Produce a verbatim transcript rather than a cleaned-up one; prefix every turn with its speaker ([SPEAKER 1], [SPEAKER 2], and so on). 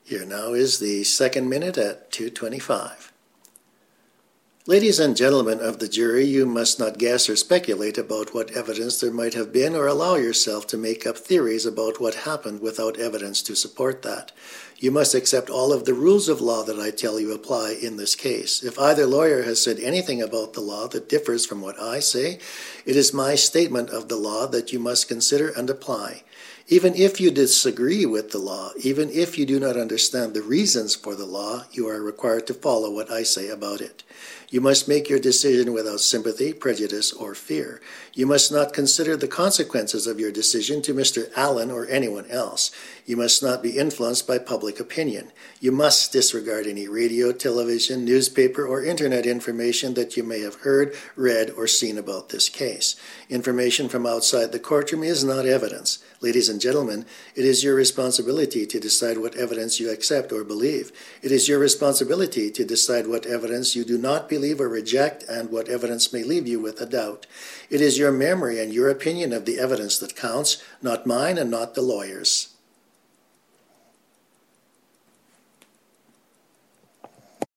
[SPEAKER 1] Here now is the second minute at two twenty-five. Ladies and gentlemen of the jury, you must not guess or speculate about what evidence there might have been or allow yourself to make up theories about what happened without evidence to support that. You must accept all of the rules of law that I tell you apply in this case. If either lawyer has said anything about the law that differs from what I say, it is my statement of the law that you must consider and apply. Even if you disagree with the law, even if you do not understand the reasons for the law, you are required to follow what I say about it. You must make your decision without sympathy, prejudice, or fear. You must not consider the consequences of your decision to Mister Allen or anyone else. You must not be influenced by public opinion. You must disregard any radio, television, newspaper, or internet information that you may have heard, read, or seen about this case. Information from outside the courtroom is not evidence. Ladies and gentlemen, it is your responsibility to decide what evidence you accept or believe. It is your responsibility to decide what evidence you do not believe or reject and what evidence may leave you with a doubt. It is your memory and your opinion of the evidence that counts, not mine and not the lawyer's.